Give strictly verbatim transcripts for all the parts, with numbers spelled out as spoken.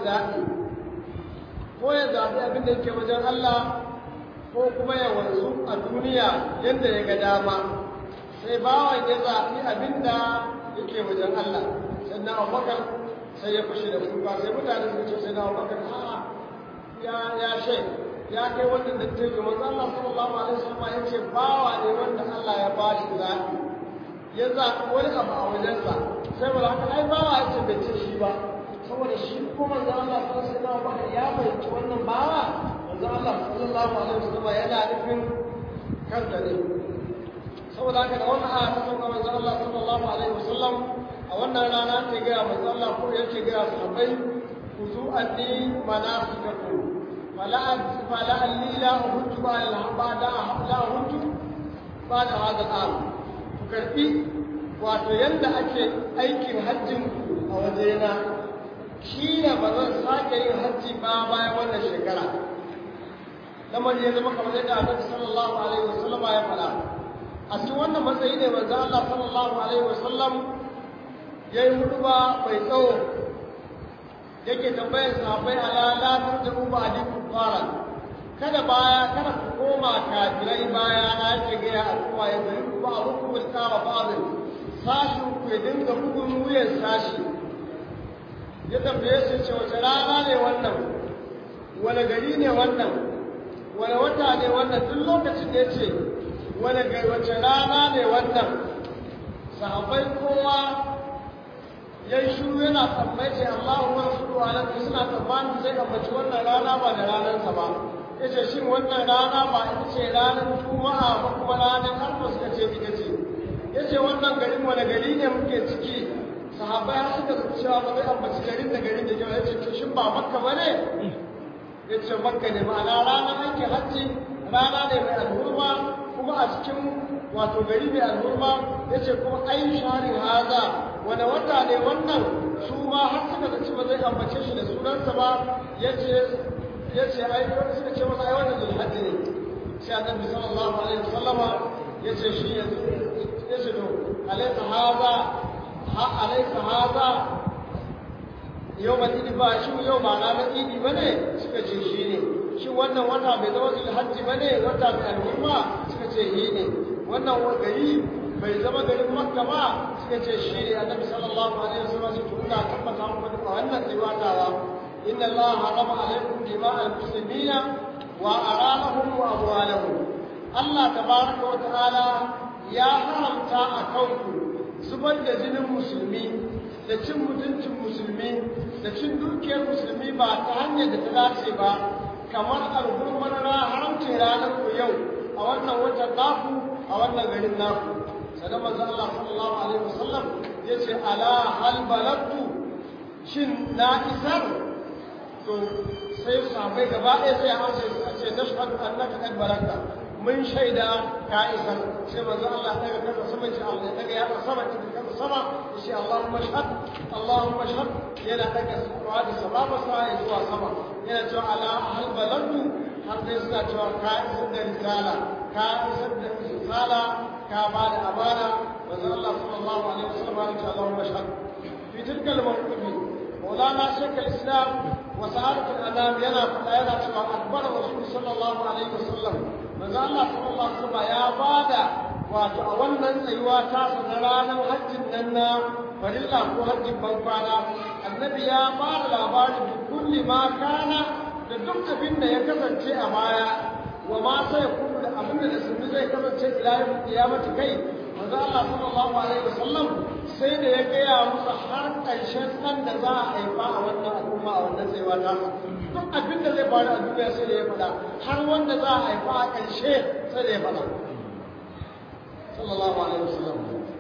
zaɓi ko ya zaɓi abin da yake wajen Allah ko kuma ya wanzu a duniya yadda ya ga dama sai bawan ya zaɓi abin da yake wajen Allah sannan abubakar sai ya fushi da kuka sai mutane suka ce sai na abubakar a'a ya ya shai ya kai wannan da ta yi manzo Allah sallallahu alaihi wasallam ya ce bawa ne wanda Allah ya ba shi zaɓi ya zaɓi wani abu a wajensa sai wala haka ai bawa ya ce bai ce shi ba saboda shi ko manzo Allah sallallahu alaihi wasallam ya fahimci wannan bawa manzo Allah sallallahu alaihi wasallam yana nufin kansa ne saboda haka da wannan aya ta sauka manzo Allah sallallahu alaihi wasallam a wannan rana ce ga manzo Allah ko yake ga sahabbai kuzu anni manasikakum fala fala allila uhtu ba al-habada la uhtu ba da hada am ku karbi wato yanda ake aikin hajjin a wajena shi ne ba zan sake yin hajji ba bayan wannan shekara lamar ya zama kamar yadda Annabi sallallahu alaihi wasallam ya faɗa a cikin wannan matsayi ne manzo Allah sallallahu alaihi wasallam yayi hutuba mai tsawo yake tambayar sahabbai ala la tarju ba'di kufaran kada baya kada ku koma kafirai baya na yake ga ya al'umma ya bari ku ba ku ku tsara ba'd sashi ku dinga bugun wuyan sashi ya tambaye su ce wace rana ne wannan wani gari ne wannan wani wata ne wannan duk lokacin da ya ce wani gari wace rana ne wannan sahabbai kowa ya yi shuru yana tambaye ce Allahu wa rasuluhu alaihi suna tsammanin zai ambaci wannan rana ba da ranarsa ba ya ce shin wannan rana ba ita ce ranar juma'a ba kuma ranar arfa suka ce ita ce ya ce wannan garin wani gari ne muke ciki sahabbai har suka zuci cewa ba zai ambaci garin da garin da kyau ya ce to shin ba makka ba ne ya ce makka ne ma'ana ranar ake hajji rana ne mai alhurma kuma a cikin wato gari mai alhurma ya ce kuma ayin sharin haza wani wata ne wannan su ma har suka zaci ba zai ambace shi da sunansa ba ya ce ai wani suka ce masa ai wannan zulhajji ne sai annabi sallallahu alaihi wasallama ya ce shi ya ce to alaika haza ha alaika haza yau ba idi ba shi yau ba ranar idi ba ne suka ce shi ne shi wannan wata bai zama zulhajji ba ne wata mai al'umma suka ce shi ne wannan gari bai zama garin makka ba suka ce shi ne annabi sallallahu alaihi wasallam su tuna tabbata muku da wannan riwatawa inna allaha harama alaikum dima'al muslimina wa aranahum wa amwalahum Allah tabaraka wa ta'ala ya haramta a kanku zubar da jinin musulmi da cin mutuncin musulmi da cin dukiyar musulmi ba ta hanyar da ta dace ba kamar alhurmar haramcin ranar ku yau a wannan watan naku a wannan garin naku sanan manzo Allah sallallahu alaihi wasallam yace ala hal balagtu shin na isar to sai sahabbai gaba ɗaya sai an ce a ce nashhadu annaka qad balagta mun shaida ka isar sai manzo Allah daga kansa sama ce Allah daga ya sama ce kansa sama shi Allahumma shahad Allahumma shahad yana daga sawa da sababa sa zuwa sama yana cewa ala hal balagtu har dai suna cewa ka isar da risala ka isar da risala ka ba da amana manzo Allah sallallahu alaihi wasallam ya ce Allahumma shahad fi tilka al-mawqifi maulana shaykh al-islam wa sa'adat al-anam yana fada yana cewa akbar rasul sallallahu alaihi wasallam manzo Allah sallallahu alaihi wasallam ya bada wato a wannan tsayuwa ta na ranar hajjin nan na farilla ko hajjin bankwana annabi ya bada labarin kulli ma kana da duk abin da ya kasance a baya wa ma sai kullu da abin da sun zai kasance ila yau kiyamati kai manzo Allah sallallahu alaihi wasallam sai da ya gaya musu har ƙarshen ɗan da za a haifa a wannan al'umma a wannan tsayuwa ta duk abin da zai faru a duniya sai da ya faɗa har wanda za a haifa a ƙarshe sai da ya faɗa sallallahu alaihi wasallam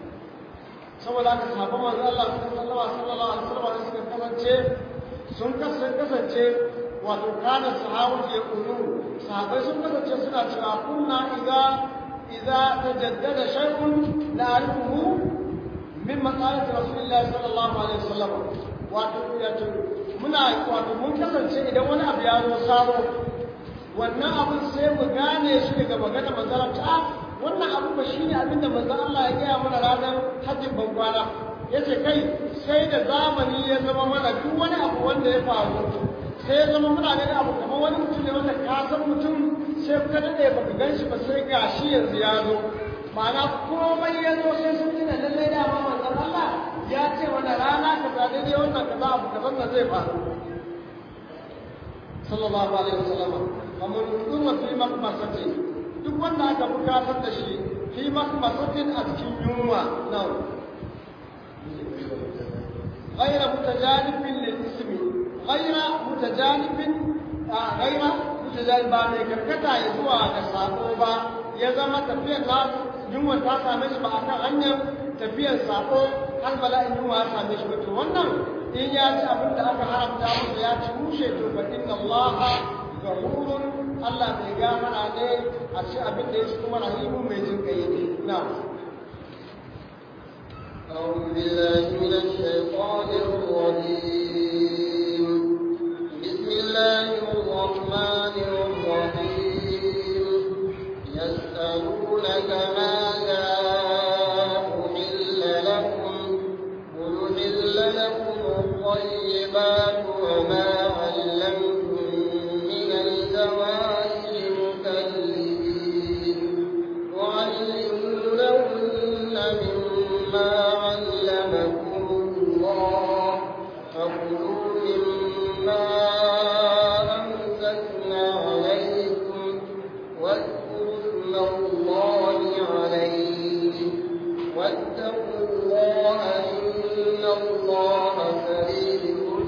saboda haka sahabban manzo Allah sallallahu alaihi wasallam suka kasance sun kasance wato kana sahabatu ya kulu sahabbai sun kasance suna cewa kunna idza idza tajaddada shay'un na'rifuhu min maqalati rasulillahi sallallahu alaihi wasallam wato yato muna wato mun kasance idan wani abu ya zo sabo wannan abin sai mu gane shi daga magana manzon ta wannan abu ba shine abinda manzon Allah ya gaya mana ranar hajjin bankwana yace kai sai da zamani ya zama mana duk wani abu wanda ya faru sai ya zama muna ganin abu kamar wani mutum ne wanda ka san mutum sai ka daɗe ba ka gan shi ba sai ga shi yanzu ya zo ma'ana komai ya zo sai sun tuna lallai dama manzon Allah ya ce wani rana kaza daidai wannan kaza abu kazan nan zai faru sallallahu alaihi wasallam kamar kuma fi makmasati duk wanda aka bukatar da shi fi makmasatin a cikin yunwa nan غير متجانب للاسم غير متجانب غير mutajen ba mai karkata ya zuwa ga sako ba ya zama tafiyar na yunwa ta same shi ba akan hanyar tafiyar sako har bala'in yunwa ya same shi ba to wannan in ya ci abin da aka haramta masa ya ci mushe to fa inna allaha ghafurun Allah mai gafara ne a ci abin da ya ci kuma rahimu mai jin kai ne na'am أعوذ بالله من الشيطان الرجيم بسم الله الرحمن الرحيم يسألونك ماذا أحل لكم قل أحل لكم الطيبات وما علمتم من الجوارح مكلبين تعلمونهن مما علمكم الله فكلوا مما أمسكنا عليكم واذكروا اسم الله عليه واتقوا الله إن الله سريع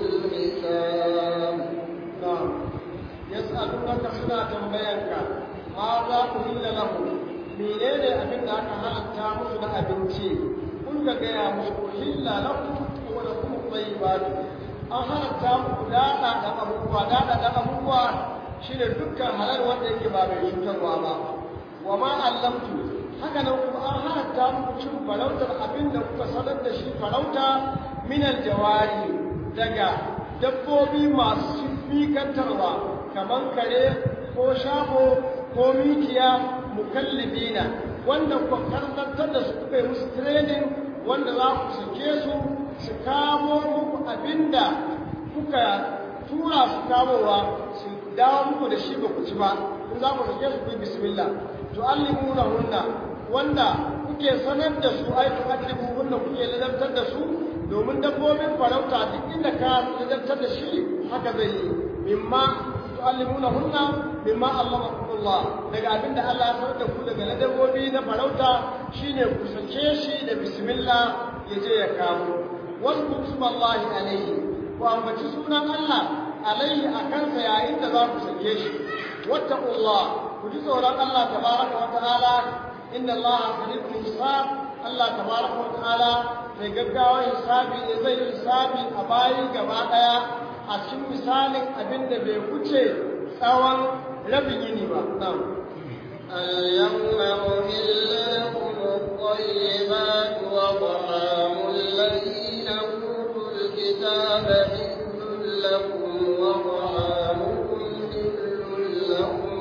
الحساب. نعم يسألونك سنة تنبينك ماذا أهل لهم menene abin da aka halatta musu na abinci kun ga gaya musu hilla lakum wa lakum tayyibat an halatta muku dada da abubuwa dada da abubuwa shine dukkan halal wanda yake ba mai cutarwa ba wa ma allamtu haka nan kuma an halatta muku cin farautar abin da kuka sanar da shi farauta min aljawari daga dabbobi masu fikantarwa kaman kare ko shago ko mikiya mukallibina wanda ku karantar da su kuka yi musu training wanda za ku sake su su kamo muku abinda kuka tura su kamowa su dawo muku da shi ba ku ci ba in za ku sake su ku yi bismillah tu'allimuna hunna wanda kuke sanar da su ai tu'allimu hunna kuke ladabtar da su domin dabbobin farauta duk inda ka ladabtar da shi haka zai yi mimma tu'allimuna hunna mimma allamakumullah daga abinda Allah ya sanar da ku daga ladabobi na farauta shine ku sake shi da bismillah yaje ya kamo wasu subhanallahi alaihi ku ambaci sunan Allah alaihi akan sa yayin da za ku sake shi wattaqullah ku ji tsoron Allah tabaraka wa ta'ala inna Allah sari'ul hisab Allah tabaraka wa ta'ala mai gaggawa hisabi ne zai hisabi a bayi gaba daya a cikin misalin abin da bai wuce tsawon rabin yini ba. اليوم أحل لكم الطيبات وطعام الذين أوتوا الكتاب حل لكم وطعامكم حل لهم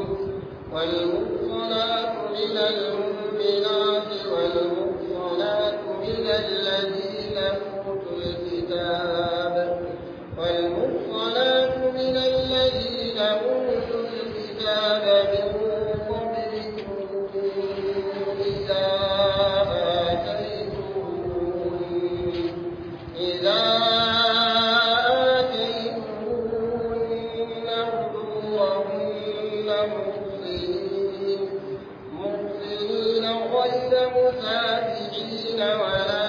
والمحصنات من المؤمنات والمحصنات من الذين أوتوا الكتاب والمحصنات من الذين أوتوا الكتاب من قبلكم إذا آتيتموهن إذا آتيتموهن أجورهن محصنين محصنين غير مسافحين ولا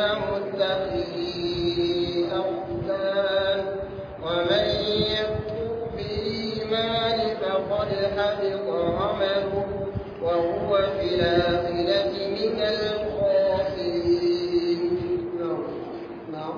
متخذي أخدان ومن يكفر بالإيمان فقد حبط عمله وهو في الآخرة من الخاسرين. نعم.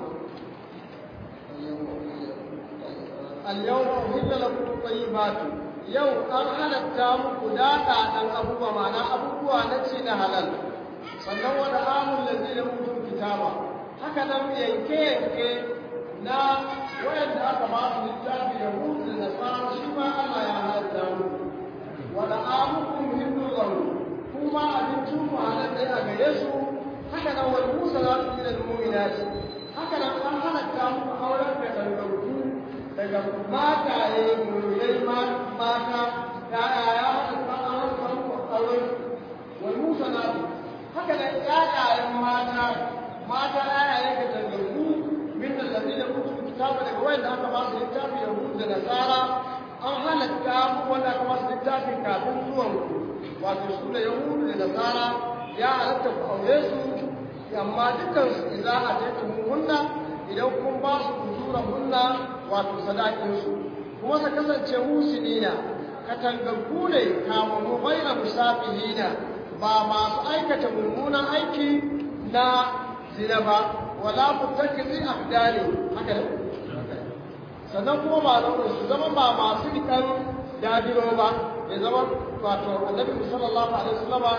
اليوم أحل لكم الطيبات يوم أرحل التام قداتا أن أبوه معنا أبوه نتشين هلال sannan wani amun lalzi da mutum kitaba haka nan yanke-yanke na wayanda aka ba su littafi da hutu da nasara shi ma Allah ya halatta mu wani amukum hindu lahu kuma abincin ku halar ɗaya a gare su haka nan wani musa za su yi da mu'minati haka nan an halatta muku auren da dangantu daga mataye mulai mata ya'ya halatta auren muku auren wal musanatu haka nan ƴaƴayen mata mata ƴaƴaye ga dangantu min alladhina utul kitaba daga wanda aka ba su littafi yahud da nasara an halatta muku wanda aka ba su littafi kafin zuwan wato su da yahudu da nasara ya halatta ku aure su amma dukkan su idza ataytum hunna idan kun ba su ujura hunna wato sadakin su kuma sa kasance musinina katangaggu ne kama mu bayyana musafihina ba masu aikata mummunan aiki na zina ba wala mutakizi ahdani haka ne sannan kuma ba su zama ba masu rikan dadiro ba ya zama wato annabi sallallahu alaihi wasallam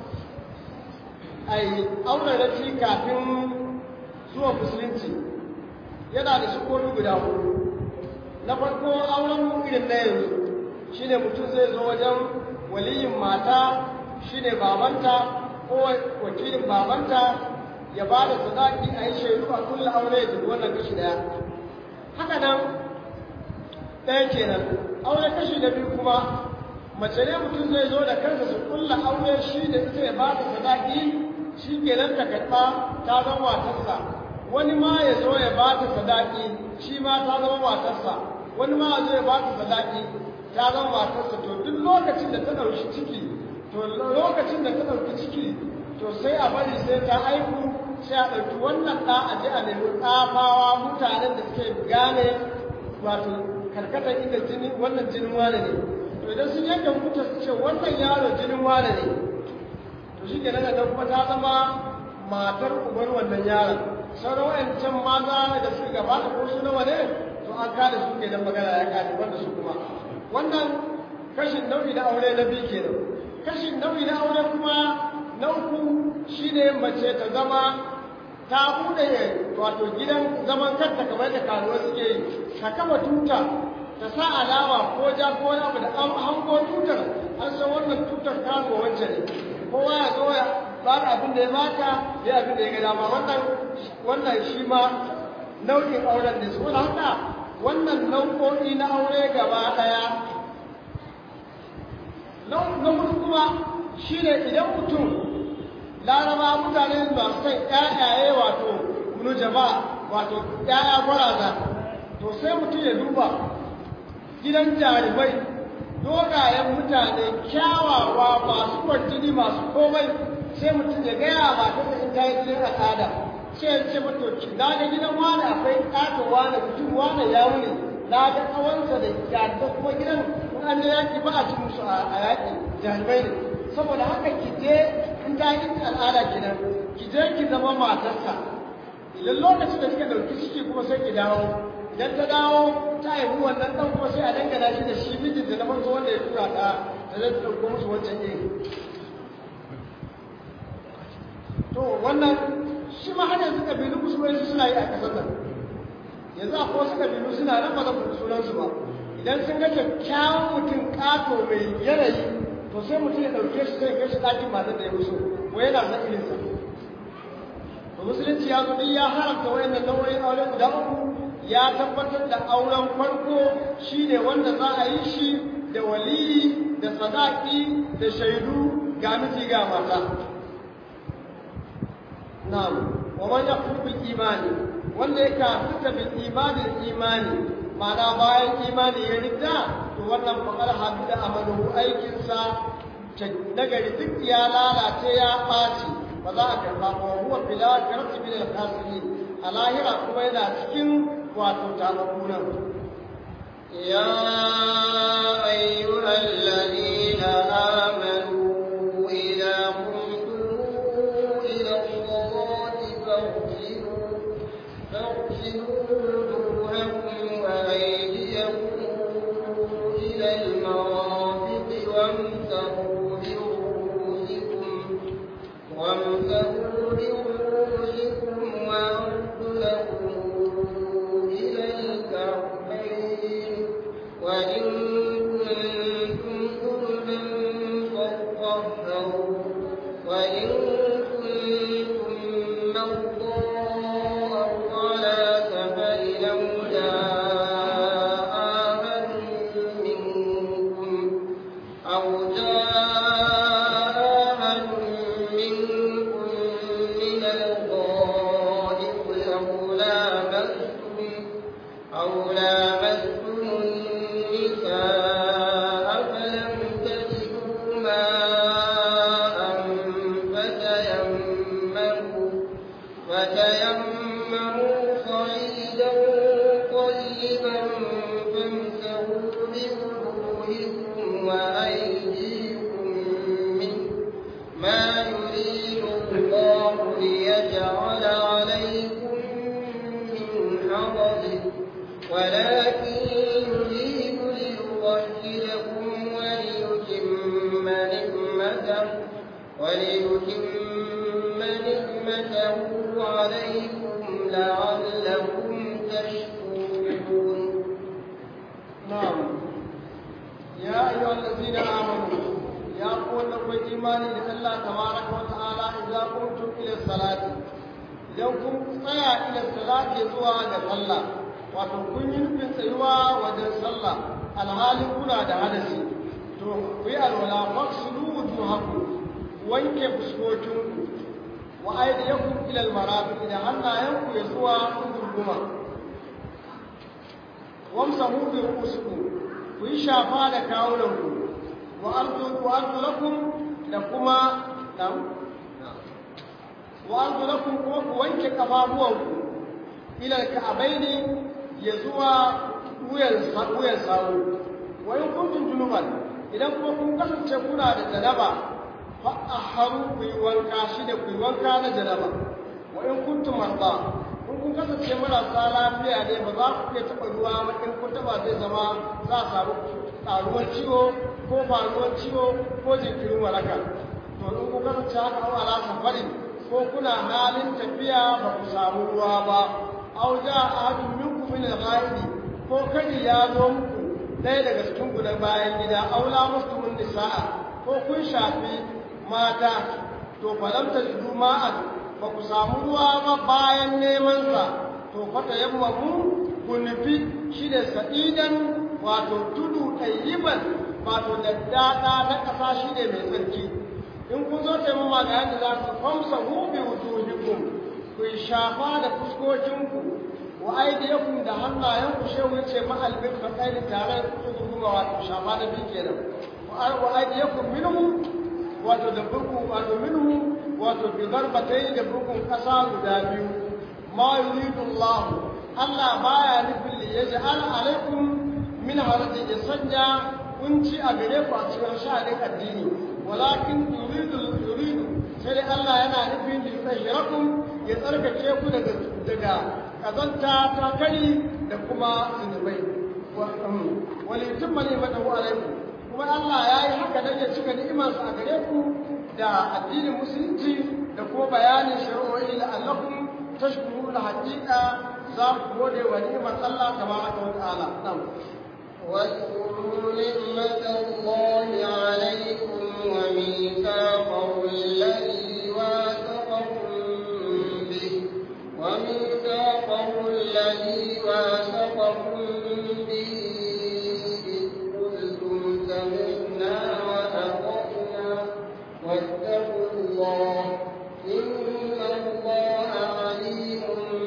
ai aure da shi kafin zuwa musulunci yana da sukuni guda hudu na farko auren mu irin na yanzu shine mutum zai zo wajen waliyin mata shine babanta ko wakilin babanta ya ba da sadaki a yi shaidu a kulla aure da wannan kashi daya haka nan ɗaya kenan aure kashi da biyu kuma mace ne mutum zai zo da kansa su kulla aure shi da ita ya ba da sadaki shi kenan ta karɓa ta zama matarsa wani ma ya zo ya ba ta sadaki shi ma ta zama matarsa wani ma ya zo ya ba ta sadaki ta zama matarsa to duk lokacin da ta ɗauki ciki to lokacin da ta ɗauki ciki to sai a bari sai ta aiku sai a ɗauki wannan ɗa a je a nemi tsafawa mutanen da suke gane wato karkatar inda jini wannan jinin wane ne to idan sun yanke hukunta su ce wannan yaro jinin wane ne to shi kenan da kuma ta zama matar uban wannan yaron sauran wa'ancan maza da suka gabata ko su nawa ne to an kada su kenan magana ya kada wanda su kuma wannan kashin nau'i na aure na biyu kenan kashin nau'i na aure kuma na uku shine mace ta zama ta bude wato gidan zaman kanta kamar da karuwa suke yi ta kama tuta ta sa alama ko ja ko wani abu da an hango tutar an san wannan tutar karuwa wancan ne kowa ya zo ya ba da abin da ya baka ya abin da ya ga dama wannan wannan shi ma nau'in auren ne saboda haka wannan nau'o'i na aure gaba daya na hudu kuma shi ne idan mutum laraba mutane masu san ƴaƴaye wato nujaba wato ƴaƴa gwaraza to sai mutum ya duba gidan jarumai dogayen mutane kyawawa masu kwarjini masu komai sai mutum ya gaya matarsa in ta yi jinin al'ada sai ya ce matoci na ga gidan wani akwai ƙato wani mutum wani ya wuni na ga tsawonsa da jarumai kuma gidan in an yi yaƙi ba a ci musu a yaƙi jarumai ne saboda haka ki je in ta yi al'ada kenan ki je ki zama matarsa idan lokacin da kika ɗauki ciki kuma sai ki dawo idan ta dawo ta haihu wannan ɗan kuma sai a dangana shi da shi mijin da na farko wanda ya tura ta ta zai ɗauko musu wancan iri to wannan shi ma har yanzu ƙabilu musulmai suna yi a ƙasar nan yanzu akwai wasu ƙabilu suna nan ba zan faɗi sunansu ba idan sun ga kyakkyawan mutum ƙato mai yanayi to sai mutum ya ɗauke shi sai kai shi ɗakin matar da ya musu ko yana son irinsa to musulunci ya zo ya haramta wayannan nau'o'in aure guda uku ya tabbatar da auren farko shine wanda za a yi shi da waliyi da sadaki da shaidu ga miji ga mata na'am wa man yaqul bil imani wanda ya kafirta bil imani imani ma'ana bayan imani ya ridda to wannan faqar habida amalu aikin sa nagari duk ya lalace ya ɓaci ba za a karba ba huwa fil akhirati bil khasirin a lahira kuma yana cikin wato tabakunan ya ayyuhal ladina amanu idza qumtum ila as-salati faghsilu faghsilu wujuhakum wa aydiyakum ila al-marafiq wamsahu وامسحوا برؤوسكم وأرجلكم إلى الكعبين وإن كنتم جنبا فاطهروا وإن كنتم مرضى أو يا أيها الذين آمنوا يا قول لكم إيماني لله تبارك وتعالى إذا قمتم إلى الصلاة إذا كنتم إلى الصلاة يزوى الله وتكون ينفن سيوا وجه صلى الحال كنا ده حدثي to ku yi alwala faksulu wujuhakum wanke fuskokin wa aydiyakum ila almarafiq da hannayenku ya zuwa gurguma wamsahu bi ru'usikum ku yi shafa da kawunanku wa arju wa arjulakum da kuma da wa arjulakum kuma ku wanke kafafuwanku ila alka'abaini ya zuwa wuyan wuyan sawu wa in kuntum junuban idan kuma kun kasance kuna da janaba fa ahharu bi wanka shi da ku wanka na janaba wa in kuntum marda kun kun kasance marasa lafiya ne ba za ku iya taba ruwa ba in kun taba zai zama za a samu karuwar ciwo ko faruwar ciwo ko jinkirin waraka to in kun kasance haka au ala safari ko kuna halin tafiya ba ku samu ruwa ba au ja ahadun minkum min al-ghaidi ko kadi ya zo muku ɗaya daga cikin ku na bayan gida aula muslimun nisaa ko kun shafi mata to falam tajidu ma'an ba ku samu ruwa ba bayan neman sa to fata yammamu ku nufi shi da sa'idan wato tudu tayyiban wato daddada na ƙasa shi ne mai tsarki in kun zo taimama ga yadda za ku famsa hu bi wujuhikum ku shafa da fuskokinku wa aidiyakum da hannayenku shehu yace ma albin faqaini tare da kuma wato shafa da bi kenan wa aidiyakum minhu wato da buku wato minhu wato bi darbatai da bukun kasa guda biyu ma yuridu Allah Allah baya nufin li yaj'al alaikum min harajin yasanja kunci a gare ku a cikin sha'anin addini walakin yuridu yuridu sai Allah yana nufin li yutahhirakum ya tsarkake ku daga daga kazanta ta kari da kuma zunubai wali tumma ni'matahu alaikum kuma Allah yayi haka dan ya cika ni'imarsa a gare ku da addinin musulunci da kuma bayanin shari'o'i la'allakum tashkuruna haqiqa za ku gode wa ni'imar Allah tabaraka wa ta'ala na'am واذكروا نعمة الله عليكم وميثاقه الذي واثقكم به وميثاقه الذي واثقكم به إذ قلتم سمعنا وأطعنا واتقوا الله إن الله عليم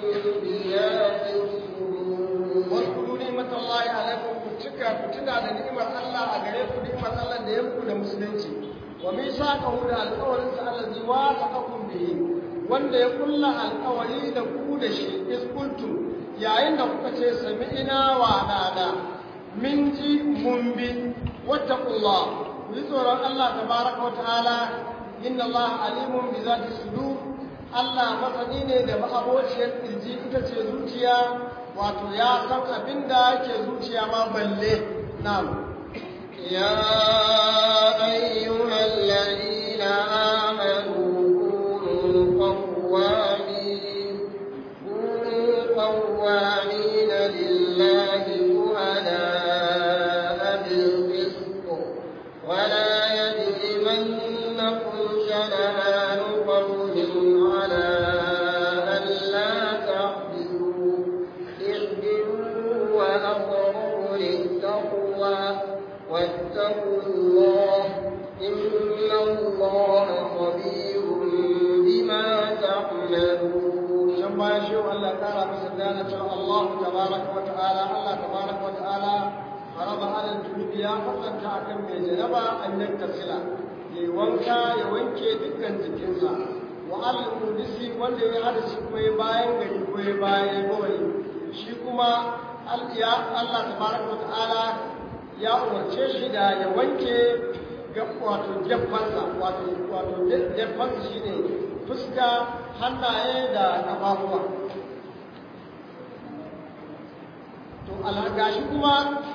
بذات الصدور. واذكروا نعمة الله عليكم كتك كتنا لنعمة الله أغريكم نعمة الله ليمكم لمسلمتي وميثاقه القول الذي واثقكم به wanda ya kulla alƙawari da ku da shi iskultu yayin da kuka ce sami'ina wa nana min ji mun bi wattaqullah ku yi tsoron Allah tabaraka wa ta'ala inna Allah alimun bi zati sudur Allah masani ne da ma'abociyar kirji ita ce zuciya wato ya san abin da ke zuciya ma balle na'am ya ayyuhal ladina amanu قوامين كونوا قوامين لله شهداء بالقسط ولا يجرمنكم شنآن قوم على ألا تعدلوا اعدلوا وأقربوا للتقوى واتقوا الله إن الله خبير بما تعملون. شما يشوء الله تعالى بسدانة الله تبارك وتعالى الله تبارك وتعالى فرض على الجنوب يا فضل كاكم من جنبا أن يغتسل يوانكا يوانكي دكا جكنسا وعلى المدسي wanda ya hada shi kuma ya bayan gari ko ya bayan gawari shi kuma Allah tabaraka wa ta'ala ya umarce shi da ya wanke wato jeffansa wato wato jeffansa shine fuska hannaye da kafafuwa to alagashi kuma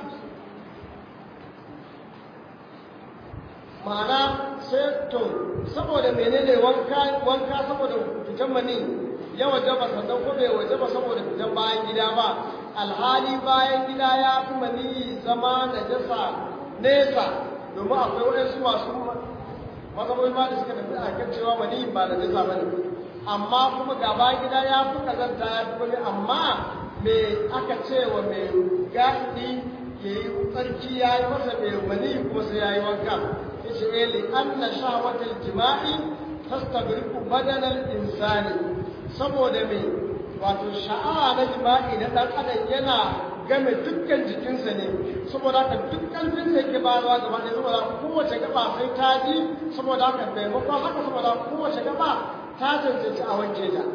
ma'ana sai to saboda menene wanka wanka saboda fitan mani ya wajaba sannan ko bai wajaba saboda fitan bayan gida ba alhali bayan gida ya fi mani zama najasa nesa domin akwai waɗansu masu mazamai ma da suka tafi a kan cewa mani ba najasa ba ne amma kuma ga bayan gida ya fi kazanta ya fi wani amma me aka ce wa mai gaɗi ya yi tsarki ya yi masa mai mani kuma sai ya yi wanka ya ce eli an na sha wata jima'i tastabriku badanar insani saboda mai wato sha'awa na jima'i na ɗan adam yana game dukkan jikinsa ne saboda haka duk ƙarfin da yake bayarwa gaba ɗaya saboda kowace gaba sai ta ji saboda haka maimakon haka saboda kowace gaba ta cancanci a wanke ta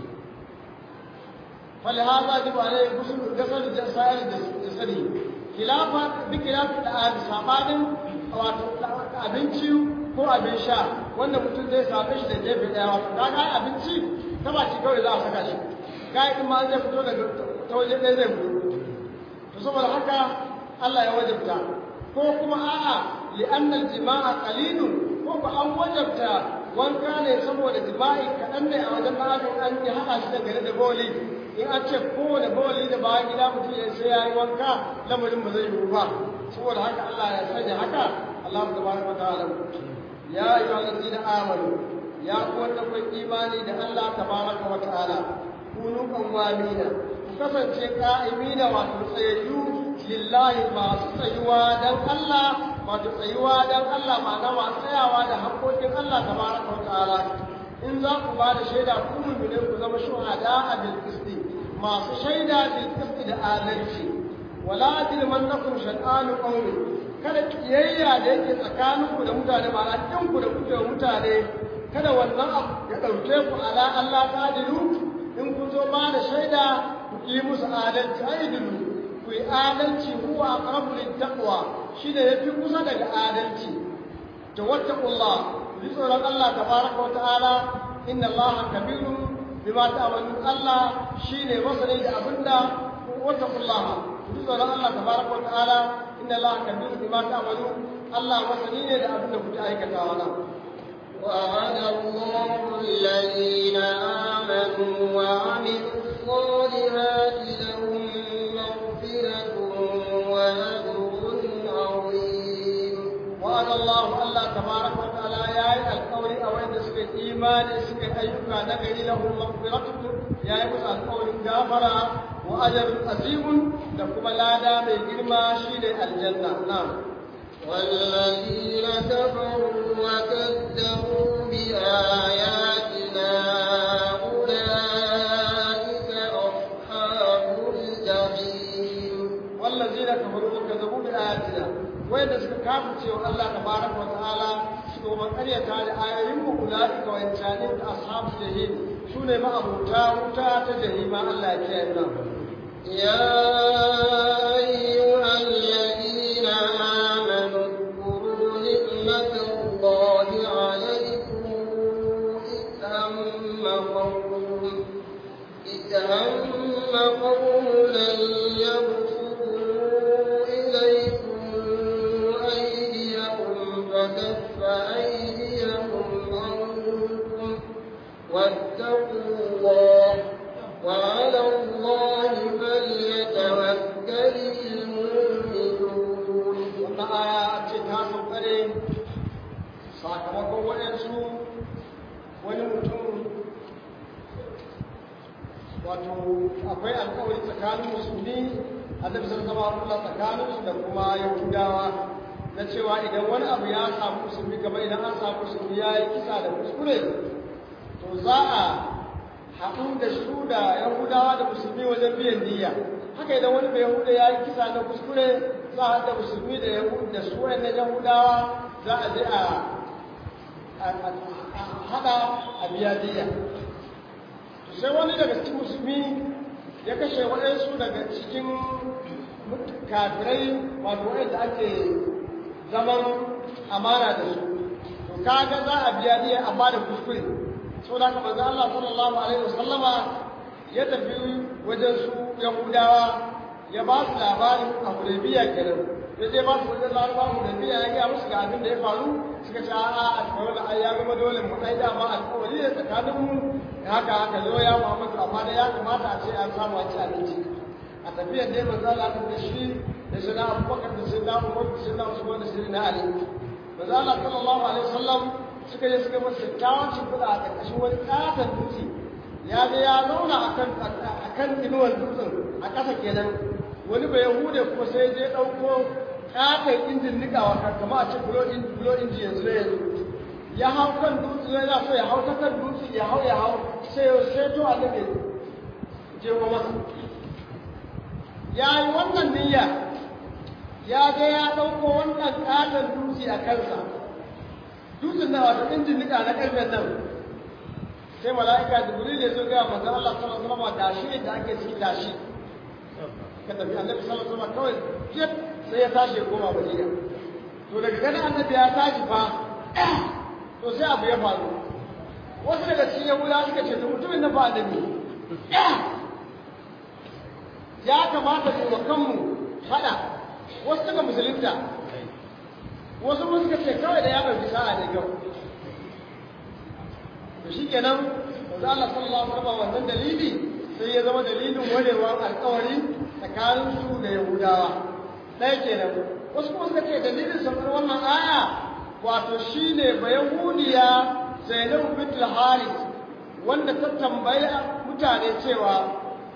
فلهذا يجب عليه غسل غسل سائر جسده خلافا بخلاف الآب sabanin wato abinci ko abin sha wanda mutum zai sabe shi da gefe daya wato kaga abinci ta baki kawai za a saka shi kai in ma zai fito daga ta waje ɗaya zai fito to saboda haka Allah ya wajabta ko kuma a'a li anna al-jima'a qalilun ko ba an wajabta wanka ne saboda jima'i kaɗan ne a wajen ɗan an yi haɗa shi dangane da boli in an ce kowane bawali da bayan gida mutum ya sai ya yi wanka lamarin ba zai yi ba saboda haka Allah ya sanya haka Allah ta bari mata alam ya yi wa da amanu ya wanda kai imani da Allah tabaraka wa ta'ala kunu qawamina ku kasance qa'imina wato tsayayyu lillahi masu tsayuwa dan Allah wato tsayuwa dan Allah ma'ana masu tsayawa da haƙoƙin Allah tabaraka wa ta'ala in za ku ba da shaida ku mu'mine ku zama shuhada a bil qisti masu shaida bil qisti da adalci wala tilmannakum shan'anu qawmi kada kiyayya da yake tsakaninku da mutane ba a kin ku da kuke mutane kada wannan abu ya dauke ku ala Allah ta'dilu in ku zo ba da shaida ku yi musu adalci aidilu ku yi adalci huwa aqrabu lit taqwa shine yafi kusa daga adalci tawattaqullah bi tsoron Allah tabaraka wa ta'ala inna Allah kabirun bima ta'malun Allah shine masani da abinda wattaqullah bi tsoron Allah tabaraka wa ta'ala inna Allah kabirun bima ta'malun Allah masani ne da abinda kuke aikatawa na وعد الله الذين آمنوا وعملوا الصالحات لهم مغفرة وأجر عظيم وعد الله الله تبارك وتعالى يا القول او ان سكي ايمان سكي ايuka nagari lahum maghfiratun ya yi musu alƙawarin gafara wa ajrun azim da kuma lada mai girma shine aljanna na'am والذين كفروا وكذبوا بآياتنا أولئك أصحاب الجحيم والذين كفروا وكذبوا بآياتنا wanda suka kafirce wa Allah tabaraka wa ta'ala suka kuma ƙaryata da ayoyin mu ulaika wa intanin da ashabu jahim sune ma abuta wuta ta jahima Allah ya kiyaye mu ya ayyuhal ladina amanu dhkuru ni'matallahi alaykum id hamma qawm id hamma qawmun an yabsutu ilaykum فكف أيديهم عنكم واتقوا الله وعلى الله فليتوكل المؤمنون. wannan aya ce ta saukare sakamakon waɗansu wani mutum wato akwai alƙawari tsakanin musulmi annabi sallallahu alaihi wasallam tsakaninsu da kuma yahudawa na cewa idan wani abu ya samu musulmi gaba idan an samu musulmi ya yi kisa da kuskure to za a haɗu da su da yahudawa da musulmi wajen biyan niyya haka idan wani bai yahuda ya yi kisa da kuskure za a haɗa musulmi da da su na yahudawa za a je a haɗa a biya niyya to sai wani daga cikin musulmi ya kashe waɗansu daga cikin kafirai wato wanda ake zaman amana da su to kaga za a biya diya amma da kuskure so da kuma manzo Allah sallallahu alaihi wasallama ya tafi wajen su yahudawa ya ba su labarin a Hudaybiya kenan ya je ba su wajen labarin Hudaybiya ya ga musu ga abin da ya faru suka ce a'a alƙawarin da ya zama dole mu dai dama alƙawari ne tsakanin mu haka haka zo ya Muhammadu amma da ya kamata a ce an samu a ci abinci a tafiyar dai manzo Allah da shi da shi na Abubakar da shi na Umar da shi na Usman da shi na Ali manzo Allah sallallahu alaihi wasallam suka je suka masa kyawun shimfiɗa a ƙarƙashin wani ƙaton dutse ya ga ya zauna akan akan inuwar dutsen a ƙasa kenan wani bai yahude kuma sai je ɗauko ƙaton injin niƙawa kama a ce bulo inji yanzu ne yanzu ya hau kan dutse yana so ya hau ta kan dutse ya hau ya hau sai ya seto a nan je ko masa ya yi wannan niyya ya ga ya ɗauko wannan ƙaton dutse a kansa dutsen na wato injin nika na ƙarfen nan sai mala'ika jibril ya zo ga manzon Allah sallallahu alaihi wasallam dashi da ake cikin dashi ka tafi annabi sallallahu alaihi wasallam kawai jet sai ya tashi ya koma Madina to daga ganin annabi ya tashi fa to sai abu ya faru wasu daga cikin yahudawa suka ce to mutumin na fa annabi ya kamata mu kanmu fada wasu suka musulunta wasu mun suka ce kawai da ya ɗauki sa'a ne kyau to shi kenan wanzu Allah sallallahu alaihi wasallam wannan dalili sai ya zama dalilin warewar alƙawari tsakanin su da Yahudawa ɗaya kenan wasu kuma suka ce dalilin saukar wannan aya wato shine ba Yahudiya Zainab bint al-Harith wanda ta tambayi mutane cewa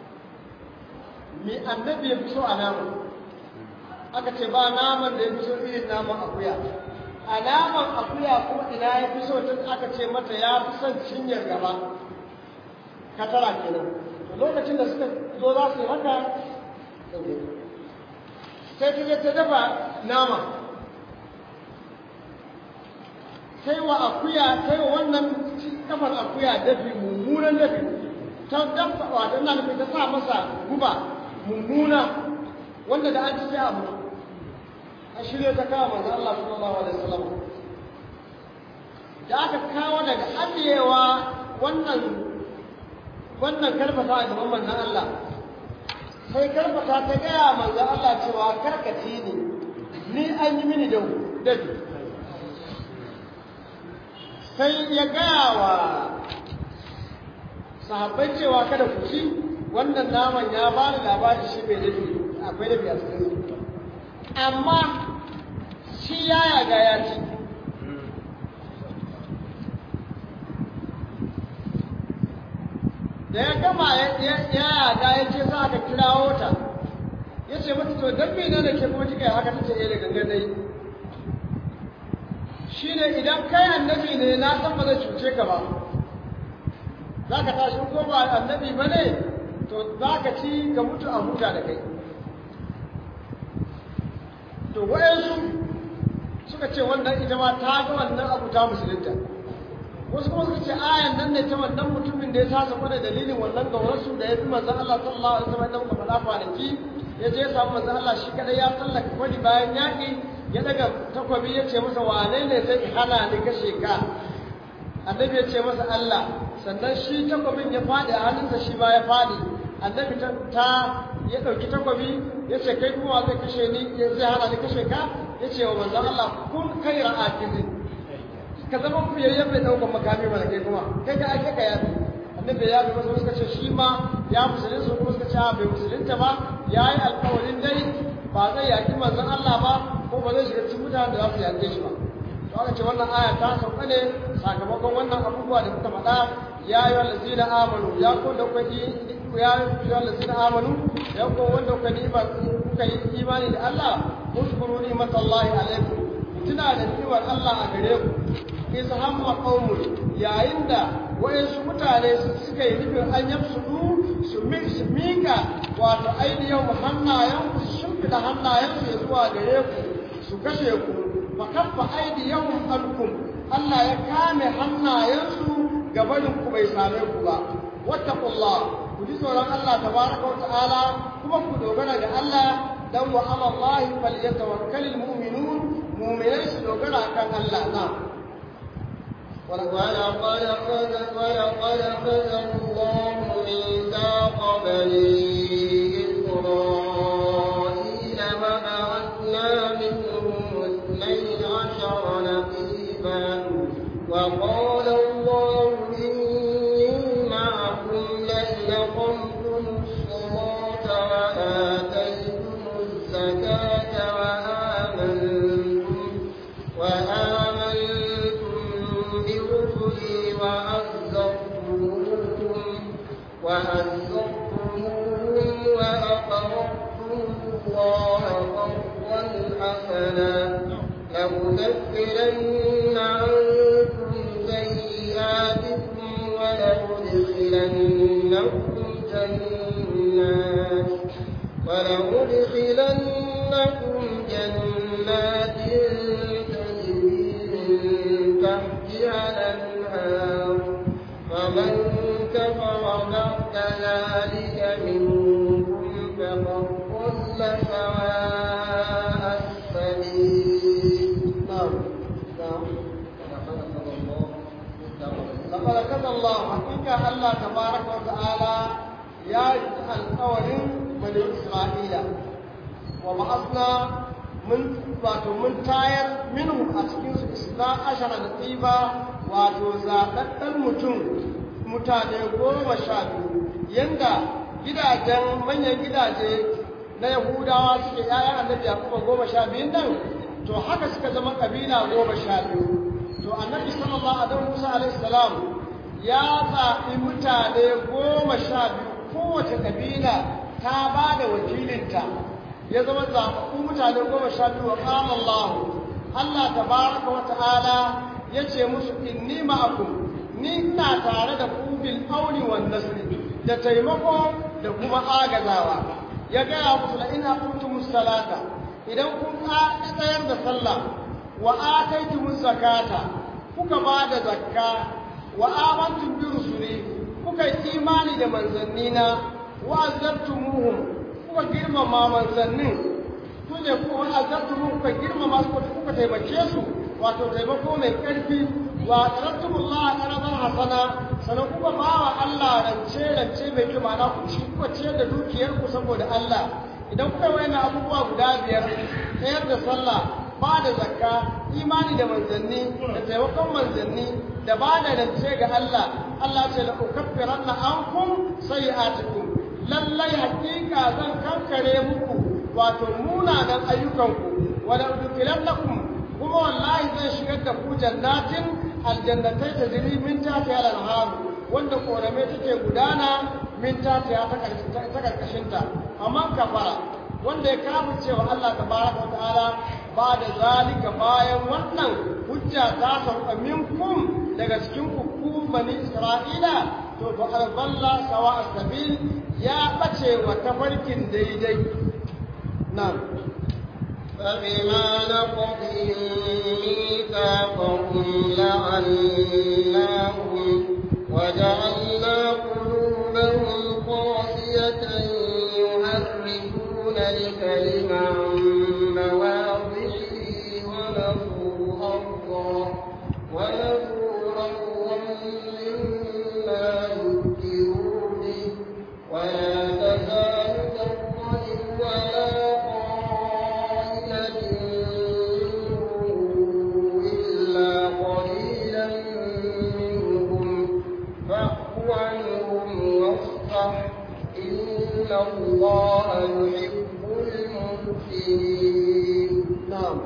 mi annabi ya fi so a namu aka ce ba naman da ya fi so irin naman akuya a naman akuya kuma ina ya fi so tun aka ce mata ya fi son cinyar gaba katara kenan to lokacin da suka zo za su yi haka sai ta je ta dafa nama sai wa akuya sai wa wannan kafar akuya dafi mummunan dafi ta dafa wa ta nan ta sa masa guba mummuna wanda da an ci sai abu a shirya ta kawo manzo Allah sallallahu alaihi wasallam da aka kawo daga ajiyewa wannan wannan karfata a gaban manzon Allah sai karfata ta gaya manzo Allah cewa karkaci ne ni an yi mini da dabi sai ya gaya wa sahabbai cewa kada ku ci wannan naman ya bani labari shi bai dabi akwai dabi a cikin amma shi ya yaga ya ci da ya gama ya yaga ya ce za ka kirawo ta ya ce mata to don mene da ke kuma kika yi haka ta ce da gangan dai shi ne idan kai annabi ne na san ba zai cuce ka ba za ka tashi ko ba annabi ba ne to za ka ci ka mutu a huta da kai to wayansu suka ce wannan ita ma ta ga wannan abu ta musulunta wasu kuma suka ce ayan nan ne ta wannan mutumin da ya tasa kwada dalilin wannan gaurarsu da ya fi manzan Allah sallallahu alaihi wasallam da muka faɗa kwanaki ya je ya samu manzan Allah shi kadai ya tsallaka kwadi bayan yaƙi ya daga takwabi ya ce masa wane ne sai hana ni kashe ka annabi ya ce masa Allah sannan shi takwabin ya faɗi a hannunsa shi ba ya faɗi annabi ta ya ɗauki takwabi ya ce kai kuma zai kashe ni zai hana ni kashe ka ya ce wa manzan Allah kun kai ra'akizi ka zama fiyayyen mai ɗaukar makami mana kai kuma kai ka ake ka yafi annabi ya bi wasu suka ce shi ma ya musulunta su kuma suka ce bai musulunta ba ya yi alkawarin dai ba zai yaƙi manzan Allah ba ko ba zai shiga cikin mutanen da za su yaƙe shi ba to aka ce wannan aya ta sauka ne sakamakon wannan abubuwa da muka faɗa ya yi wallazi na amanu ya ko da kuka ya yi wallazi na amanu ya ko wanda kuka yi imani da Allah uskuru ni'matallahi alaikum tuna da ni'imar Allah a gare ku is hamma qaumun yayin da wayansu mutane suka yi nufin an yamsudu su mika wato ainihin hannayen ku su shimfida hannayen su zuwa gare ku su kashe ku fa kaffa aydiyahum ankum Allah ya kame hannayen su gabanin ku bai same ku ba wattaqullah ku ji tsoron Allah tabaraka wa ta'ala kuma ku dogara ga Allah dan wa ala Allah falyatawakkalul mu'minun mu'minai su dogara kan Allah na ولقد أخذ ولقد أخذ الله ميثاق بني إسرائيل وبعثنا منهم اثني عشر نقيبا وقال الله إني معكم لئن أقمتم الصلاة وآتيتم حسنا لأكفرن عنكم سيئاتكم ولأدخلنكم جنات ولأدخلنكم جنات تجري من تحتها الأنهار فمن كفر بعد ذلك منكم فقد ضل سواء السبيل. لقد كتب الله حقيقة الله تبارك وتعالى يا القول بني إسرائيل وبعثنا من واتو من تاير منهم أسكنس إسنا عشر نقيبا واتو زاقت المتون mutane goma sha biyu yanda gidajen manyan gidaje na Yahudawa suke ‘ya'yan annabi Yakuba goma sha biyun nan to haka suka zama kabila goma sha biyu to annabi sallallahu alaihi wasallam ya zaɓi mutane goma sha biyu kowace kabila ta ba da wakilinta ya zama zaɓaɓɓun mutane goma sha biyu wa ƙama Allah Allah tabaraka wa ta'ala ya ce musu inni ma'akum ni ina tare da ku bil auni wan nasri da taimako da kuma agazawa ya gaya musu la ina kuntumus salata idan kun tsayar da sallah wa ataitumuz zakata kuka ba da zakka wa amantum bi rusuli kuka imani da manzannina wa azzartumuhum kuka girmama manzannin kuje kuka azzartumuhum kuka girmama su kuka taimake su wato taimako mai ƙarfi wa tarattumullah qaradan hasana sanan kuka bawa Allah rance rance mai kyau ma'ana ku ci kuka ce da dukiyar ku saboda Allah idan kuka waina abubuwa guda biyar tsayar da sallah ba da zakka imani da manzanni da taimakon manzanni da ba da rance ga Allah Allah ce la ukaffiranna ankum sayi'atikum lallai hakika zan kankare muku wato munanan ayyukanku wa la udkhilannakum kuma wallahi zai shigar da ku jannatin aljannatai ta jiri min tahtiha al-anhar wanda korame take gudana min tahtiha ta karkashin ta amma kafara wanda ya kafirce wa Allah tabaraka wa ta'ala ba da zalika bayan wannan hujja ta sauka minkum daga cikin ku bani Isra'ila to fa arballa sawa as-sabil ya bace wa tafarkin daidai na'am فبما نقضهم ميثاقهم لعناهم وجعلنا قلوبهم قاسية يحرفون الكلم عن مواضعه ونسوا حظا ونسوا حظا مما ذكروا به ولا تزال تطلع ولا إن الله يحب المحسنين. نعم.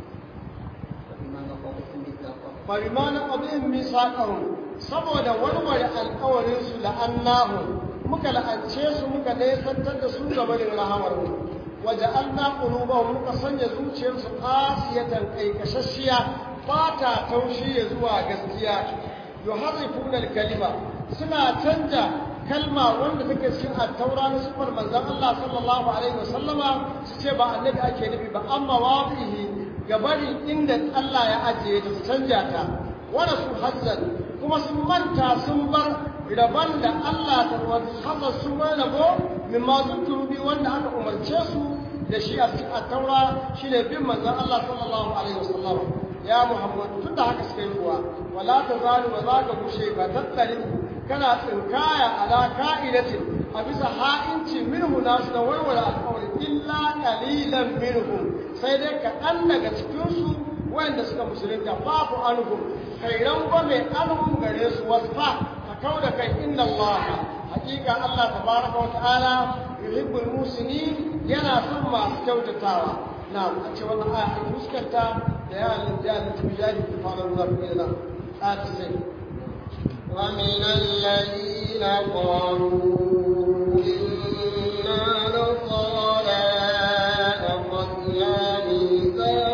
فبما نقضهم ميثاقهم saboda warware alƙawarinsu la'annahu muka la'ance su muka nesantar da su gaba da rahamar mu waje anna qulubahum muka sanya zuciyarsu qasiyatan kaikashashiya fata taushi zuwa gaskiya yuharrifuna al-kalima suna canja kalma wanda take cikin at-taura na sifar manzon Allah sallallahu alaihi wasallama su ce ba annabi ake nufi ba amma wafihi gabari inda Allah ya ajiye ta su canja ta wala su hazzan kuma sun manta sun bar rabon da Allah ta wata sun bar rabo min ma zukuru wanda aka umarce su da shi a cikin at-taura shine bin manzon Allah sallallahu alaihi wasallama ya Muhammad tunda haka suka yi kuwa wala tazalu wa zaka bushe ka tattare kana tsinkaya ala ka'idatin a bisa ha'inci minhu nasu da warware alƙawari illa qalilan minhum sai dai kaɗan daga cikinsu wanda suka musulunta fafu anhum khairan gome anhum gare su wasfa ka kauda kai inna Allah hakika Allah tabaraka wa ta'ala yuhibbul musinin yana son masu kyautatawa na a ce wannan aya an fuskanta da ya alijani tijari fi fara ruwa ila a sai ومن الذين قالوا إنا نصارى أخذنا ميثاقا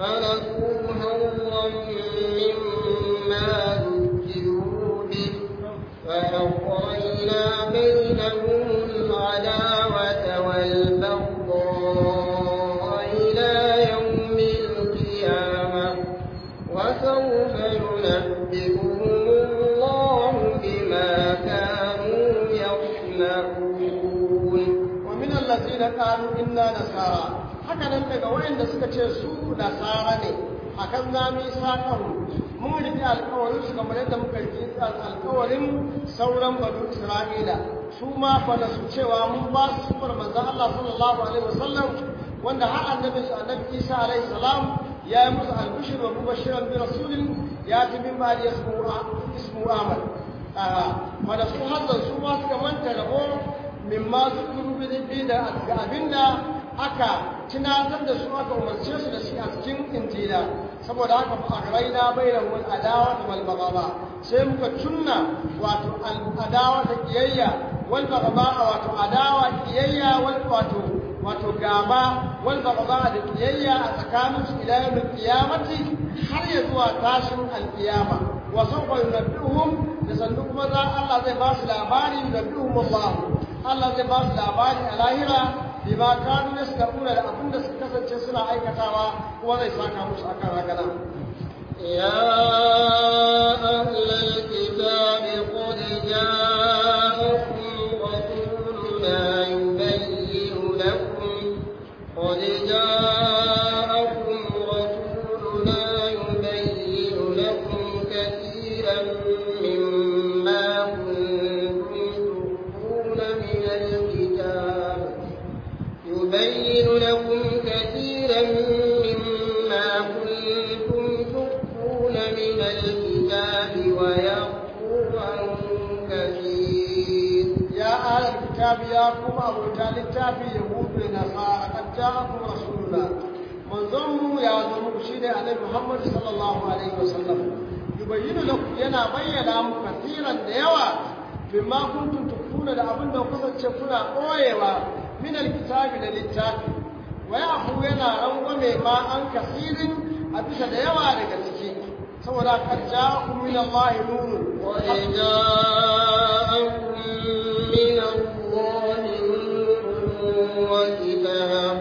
فنسوا حظا مما ذكروا به فأغرينا بينهم العداوة والبغضاء إلى يوم القيامة وسوف ينبئهم الله بما كانوا يصنعون. ومن الذين قالوا إنا نصارى haka nan daga wayanda suka ce su nasara ne akan zami sakahu mun rike alƙawarin su kamar yadda muka rike alƙawarin sauran banu Isra'ila su ma fa da su cewa mun ba su sufar manzon Allah sallallahu alaihi wasallam wanda har annabi annabi Isa alaihi salam ya yi musu albishir wa mubashiran bi rasulin ya ti min ba'di ismu ismu Ahmad ah fa da su hadda su ma suka manta rabo mimma zukuru bi da abinda aka tunatar da su aka umarce su da shi a cikin injila saboda haka fa agraina bainahum adawa wal bagaba sai muka tunna wato al adawa da kiyayya wal bagaba wato adawa kiyayya wal wato wato gaba wal bagaba da kiyayya a tsakanin su ila yawmil qiyamati har ya zuwa tashin al qiyama wa sawfa yunabbihum da sandu kuma za Allah zai ba su labari yunabbihum Allah Allah zai ba su labari a lahira bima kanu yastabuna da abinda suka kasance suna aikatawa kuma zai saka musu akan ragana ya ahlal kitabi qad ja'akum rasuluna yubayyinu lakum qad ja'akum rasuluna yubayyinu lakum katiran mimma kuntum tukhfuna min al-kitab يبين لكم كثيرا مما كنتم تخفون من الكتاب ويعفو عن كثير يا أهل الكتاب يا قوم أبو الكتاب يهود ونصارى قد جاءكم رسولنا منظم يا ذنوب شيء على محمد صلى الله عليه وسلم يبين لكم ينا بين كثيرا ديوا مما كنتم تخفون لأبن لو قصد شفنا قويوا من الكتاب للكتاب ويعفو ينا رنغمي ما أن كثير أبسا ديوا لكتكي سولا قد جاءكم من الله نور وقد جاءكم من الله نور وكتاب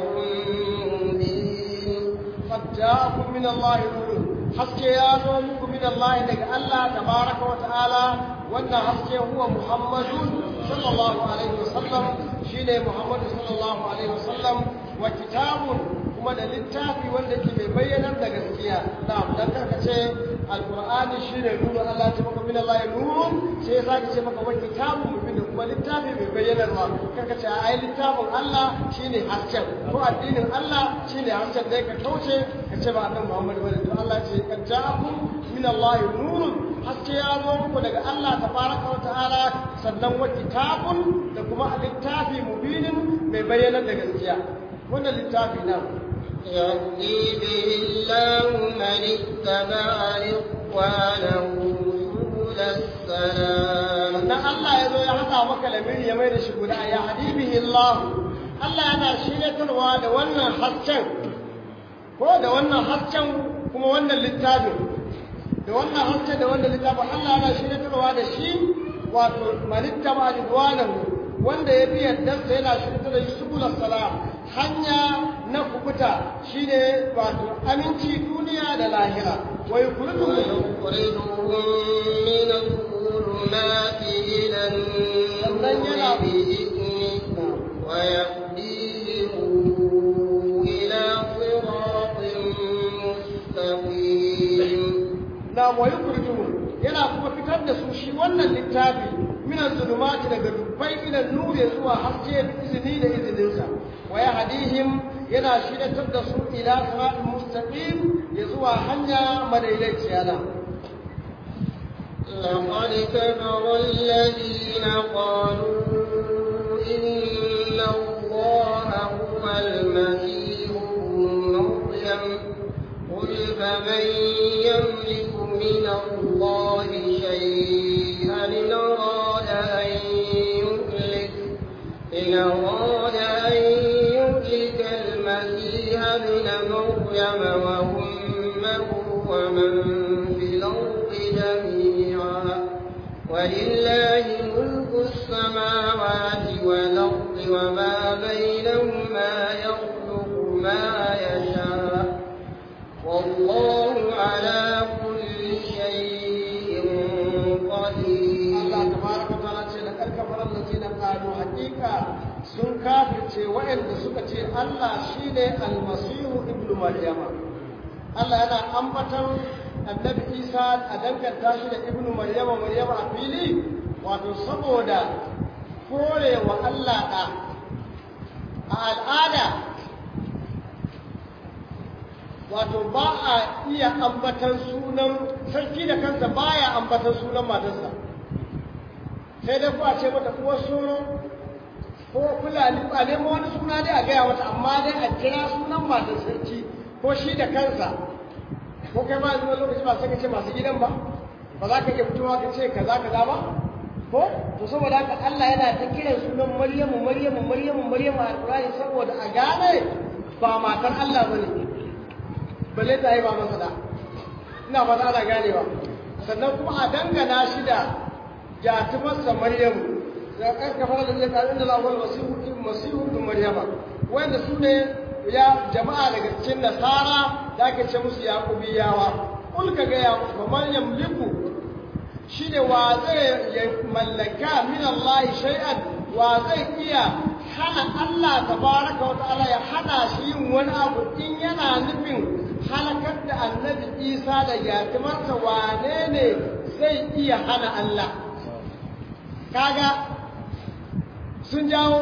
مبين قد جاءكم من الله نور حسكي يا نومكم من الله لك الله تبارك وتعالى وأن حسكي هو محمد صلى الله عليه وسلم shine Muhammadu sallallahu alaihi wasallam wa kitabun kuma da littafi wanda ke mai bayyanar da gaskiya da dan karka ce alqur'ani shine nuru Allah ta maka min Allah nuru sai zaki ce maka wa kitabun mubin kuma littafi mai bayyanarwa karka ce ai littafin Allah shine hasken ko addinin Allah shine hasken dai ka kauce ka ce ba annabi Muhammad bane to Allah ce kan ja'akum min Allah nurun haske ya zo muku daga Allah tabaraka wa ta'ala sannan wa kitabun da kuma littafi mubinin mai bayyana da gaskiya wannan littafi na yahdi bihi Allahu man ittaba'a ridwanahu subulas salam dan Allah ya zo ya hada maka lamiri ya mai da shi guda ya hadi bihi Allah Allah yana shiryatarwa da wannan hasken ko da wannan hasken kuma wannan littafin da wannan haske da wannan littafin Allah yana shiryatarwa da shi wato manitta ba ridwanahu wanda ya bi yaddarsa yana shiryatar da subul salam hanya na kubuta shine wato aminci duniya da lahira wa yukhrijuhum min al-dhulumati ila an-nur bi'izni wa yahdihim ila siratin mustaqim na wayi kurjumu yana kuma fitar da su shi wannan littafi minan zulumati daga dubbai ilan nuri zuwa haske da izini da izininsa wa ya hadihim yana shiratar da su ila siratul mustaqim ya zuwa hanya madaidaiciya na لقد كفر الذين قالوا إن الله هو المسيح ابن مريم قل فمن يملك من الله شيئا إن أراد أن يهلك إن أراد أن يهلك المسيح ابن مريم مريم وأمه ومن في الأرض جميعا ولله ملك السماوات والأرض وما بينهما يخلق ما يشاء والله على كل شيء قدير. الله تبارك وتعالى لقد كفر الذين قالوا حقيقة sun kafirce waɗanda suka ce Allah shine almasihu ibnu maryama. Allah yana ambaton annabi Isa a danganta shi da ibnu maryama maryama a fili wato saboda korewa Allah da a al'ada wato ba a iya ambatan sunan sarki da kansa baya ambatan sunan matarsa sai dai kuwa ce mata uwar soro ko fulani ba nemo wani suna dai a gaya mata amma dai a kira sunan matar sarki ko shi da kansa ko kai ba zuwa lokaci ba sai ka ce masu gidan ba ba za ka iya fitowa ka ce kaza kaza ba ko to saboda haka Allah yana ta kiran sunan Maryamu Maryamu Maryamu Maryamu a Qur'ani saboda a gane ba matar Allah bane balle ta yi ba masa da ina ba za a ganewa sannan kuma a dangana shi da jatumarsa Maryamu da aka fara da tsarin da lawal masihu masihu da Maryama wanda su ne ya jama'a daga cikin nasara da ake ce musu yaqubiyawa kul ka ga ya Maryam liku shine wa zai mallaka min Allah shay'an wa zai iya hana Allah tabaraka wa ta'ala ya hana shi yin wani abu in yana nufin halakar da annabi Isa da yatimarsa wane ne zai iya hana Allah kaga sun jawo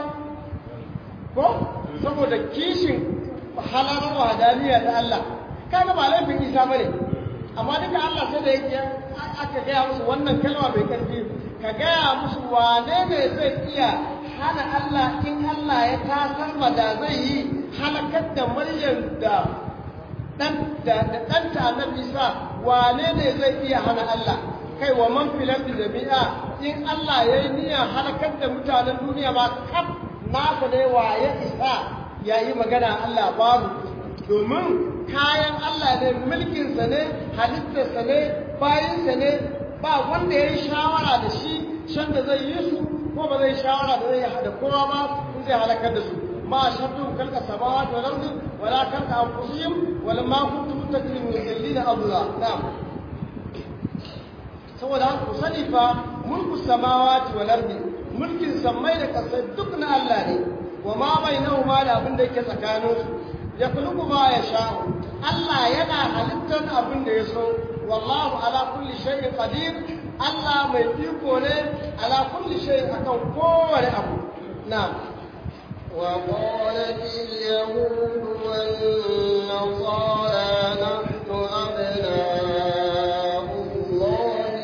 ko saboda kishin halarar wahadaniya da Allah kaga ba laifin Isa bane amma duka Allah sai da yake aka gaya musu wannan kalma mai karfi ka gaya musu wane ne zai iya hana Allah in Allah ya tasar da zai yi halakar da Maryam da dan da danta Annabi Isa wane ne zai iya hana Allah kai wa man filan jami'a in Allah yayi niyyar halakar da mutanen duniya ba kaf nasa ne waye isa yayi magana Allah babu domin kayan Allah ne mulkin sa ne halittar sa ne bayin sa ne ba wanda yayi shawara da shi shan da zai yi su ko ba zai shawara da zai hada kowa ba in zai halakar da su ma shaddu kalka samawati wal ardi wala kalka anfusihim wala ma kuntum takrimun illina Allah na'am saboda haka ku sani fa mulku samawati wal ardi mulkin samai da kasai duk na Allah ne wa ma bainahuma da abin da yake tsakanin su ya kullu ma ya sha Allah yana halittar abin da ya so wallahu ala kulli shay'in qadir Allah mai iko ne ala kulli shay'in akan kowane abu na'am وقالت اليهود والنصارى نحن أبناء الله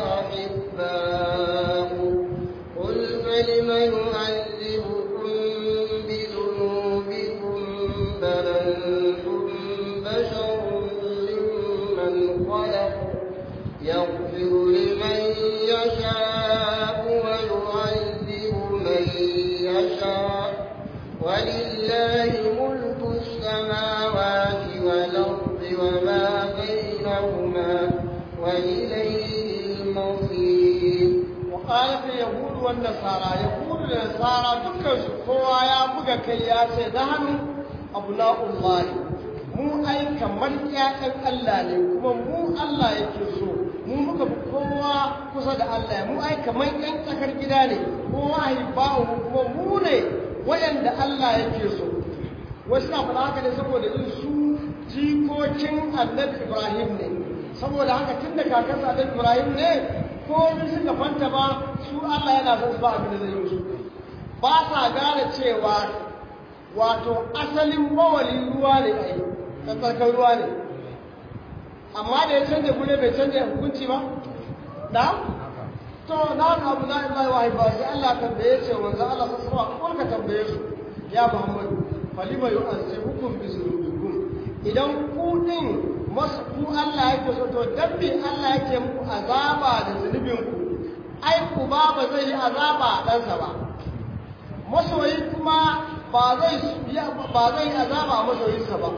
وأحباؤه قل فلم يعذبكم بذنوبكم بل أنتم بشر ممن خلق يغفر لمن يشاء ويعذب من يشاء ولله ملك السماوات والأرض وما بينهما وإليه المصير وقالت اليهود والنصارى يقول النصارى دكان su kowa ya buga kai ya ce nahnu abna'ullah mu ai kamar ƴaƴan Allah ne kuma mu Allah yake so mu muka fi kowa kusa da Allah mu ai kamar ƴan tsakar gida ne kowa hibba'u kuma mu ne wayanda Allah yake so wasu na faɗa haka ne saboda in su jikokin annabi Ibrahim ne saboda haka tun da kakansa annabi Ibrahim ne ko mun suka fanta ba su Allah yana son su ba abin da zai yi musu ba sa gane cewa wato asalin bawalin ruwa ne ai tsarkar ruwa ne amma da ya canja gure bai canja hukunci ba da to na abu na Allah wa ba sai Allah tambaye ce manzo Allah sallallahu alaihi wasallam ka tambaye su ya Muhammad falima yu'azibukum bi dhunubikum idan ku din masu ku Allah yake so to dan me Allah yake muku azaba da zunubin ku ai ku ba ba zai yi azaba dan sa ba masoyi kuma ba zai ba zai azaba masoyinsa ba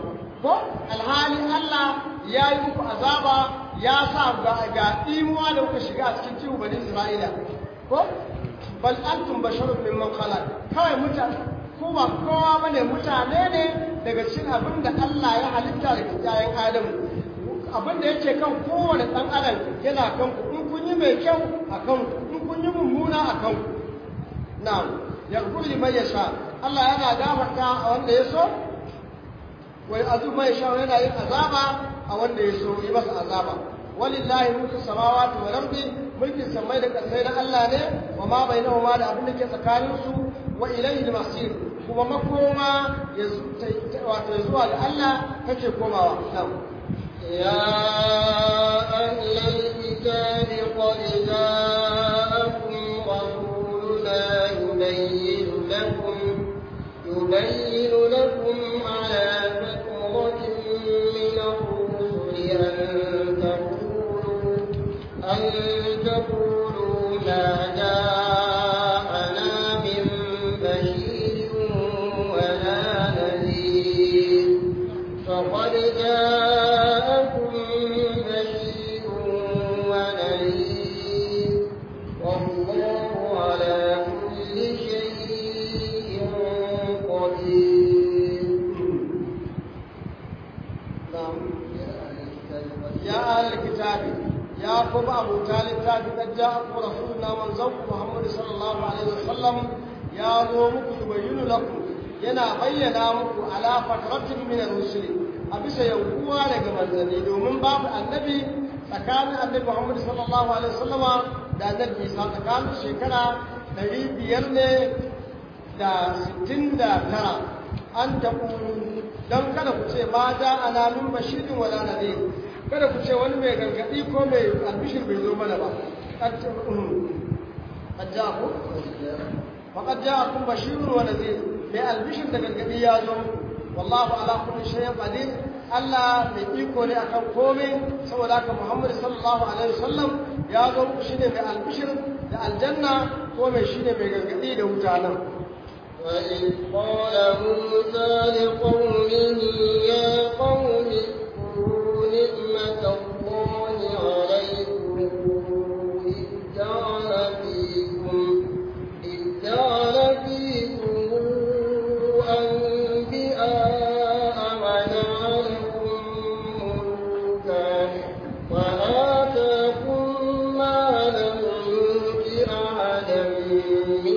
ko alhali Allah ya yi muku azaba ya sa ga imuwa da kuka shiga a cikin cikin bani Isra'ila ko bal antum basharun mimman khalaq kawai mutane ko ba kowa bane mutane ne daga cikin abin da Allah ya halitta daga cikin Adam abin da yake kan kowane dan adam yana kan ku in kun yi mai kyau a kan ku in kun yi mummuna a kan ku na'am yaghfir liman yasha Allah yana gafarta a wanda ya so wai azu mai sha yana yin azaba a wanda ya so yi masa azaba walillahi mulku samawati wal ardi mulkin samai da kasai na Allah ne wa ma bainahuma da abin da ke tsakanin su wa ilayhi al-masir kuma makoma ya wato zuwa ga Allah kake komawa na'am يا أهل الكتاب قد جاءكم رسولنا يبين لكم يبين لكم على فترة من الرسل أن تقولوا أن تقولوا ما جاءنا من بشير ولا نذير فقد جاء ya kuma abu talib ta fi ja ku rasuluna manzon Muhammad sallallahu alaihi wasallam ya zo muku yubayyinu lakum yana bayyana muku ala fatratin min ar-rusul a bisa yankuwa daga manzanni domin babu annabi tsakanin annabi Muhammad sallallahu alaihi wasallama da annabi Isa tsakanin shekara ɗari biyar ne da sittin da tara an taqulu dan kada ku ce ma da ana min bashirin wala nadir kada ku ce wani mai gargadi ko mai albishir bai zo mana ba qad ja'akum faqad ja'akum bashirun wa nadhir mai albishir da gargadi ya zo wallahu ala kulli shay'in qadir Allah mai iko ne akan komai saboda haka Muhammad sallallahu alaihi wasallam ya zo shine mai albishir da aljanna ko mai shine mai gargadi da wuta nan وإذ قال موسى لقومه يا قوم نعمة الله عليكم إذ جعل فيكم إذ جعل فيكم أنبياء وجعلكم ملوكا وآتاكم ما لم يؤت أحدا من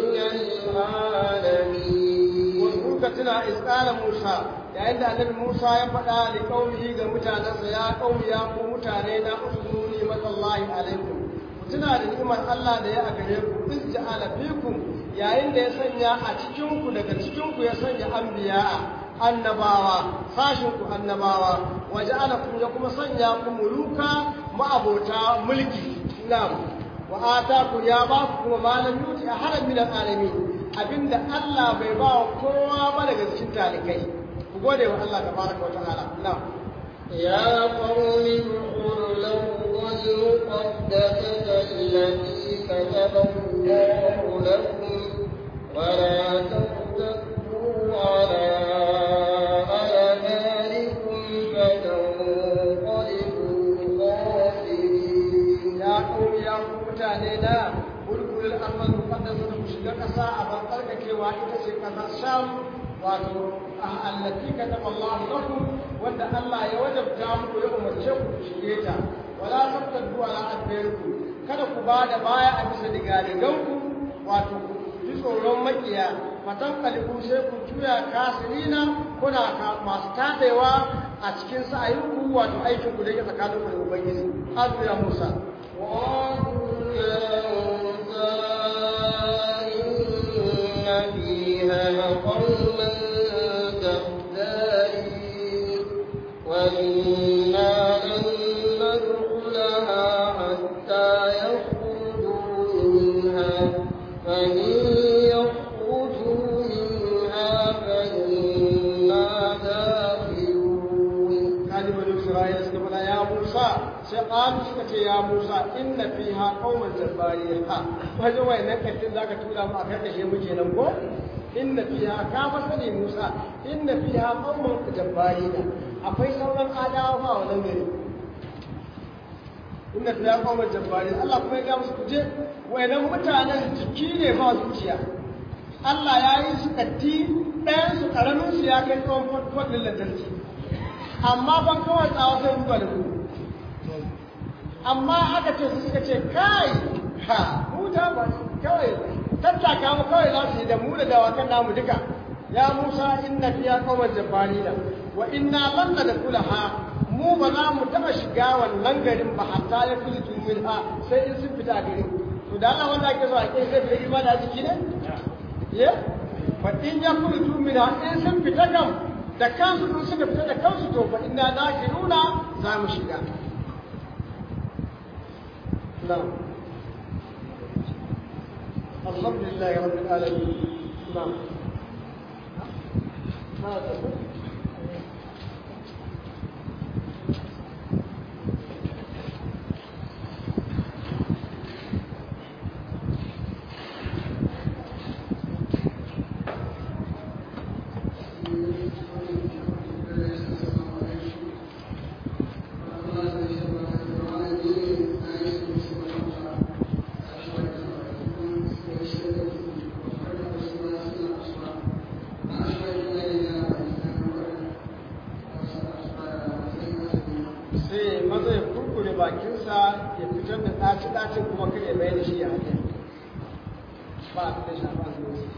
العالمين. واذكر تنا إذ قال موسى yayin da annabi Musa ya faɗa da kaumihi ga mutanensa ya kaumi ya ku mutane na usmuni matallahi alaikum tuna da ni'imar Allah da ya a gare ku iz ja'ala fikum yayin da ya sanya a cikin ku daga cikin ku ya sanya anbiya'a annabawa sashin ku annabawa waja'alakum ya kuma sanya ku muluka ma'abota mulki na'am wa ataku ya ba ku kuma malam yuti a haram min alamin abinda Allah bai ba kowa ba daga cikin talikai gode wa Allah tabaraka wa ta'ala na'am ya qawmi khulul al-muqaddasata allati kataba Allahu lakum wa la taqtadu ala adbarikum fatanqalibu khasirin ya qawmi ya mutane na khulul al-muqaddasata ku shiga kasa a bakar da kewa ita ce kasar Sham wato allati kataba Allah lakum wanda Allah ya wajabta muku ya umarce ku ku shige ta wala tabtadu ala adbarikum kada ku bada baya a bisa digadiganku wato ji tsoron makiya matan kalibu sai ku juya kasirina kuna masu tadewa a cikin sa'ayinku wato aikin ku da yake tsakanin ku da ubangiji azu ya Musa wa ya Musa inna fiha qawman وإنا لن ندخلها حتى يخرجوا منها فإن يخرجوا منها فإنا داخلون. هذه بنو إسرائيل يقول يا موسى سقالوا سكت يا موسى إن فيها قوما جبارين ها وهذا وين كنت ذاك تقول ما أكلت شيء مجنون inna fiha ka fasali Musa inna fiha qauman jabbarina akwai sauran adawa fa wannan gari inna fiha qauman jabbarina Allah kuma ya ga musu kuje wayannan mutanen jiki ne ba zuciya Allah ya yi su katti ɗayan su karamin su ya kai tsawon fotfot din lantarki amma ban kawai tsawa sai ruwa da gudu amma aka ce su suka ce kai ha huta ba kawai tattaka mu kawai za su yi da mu da dawakan namu duka ya Musa inna fiya qawman jabbarina wa inna lan nadkhulaha mu ba za mu taba shiga wannan garin ba hatta ya kuzu minha sai in sun fita garin to da Allah wanda ake so a kai sai da imani a jiki ne ye fa in ya kuzu minha in sun fita kam da kansu sun suka fita da kansu to fa inna dakhiluna za mu shiga na'am الحمد لله رب العالمين نعم هذا ya fitar da ɗaci-ɗacin kuma kare mai da shi ya haɗe ba a da shafa su ne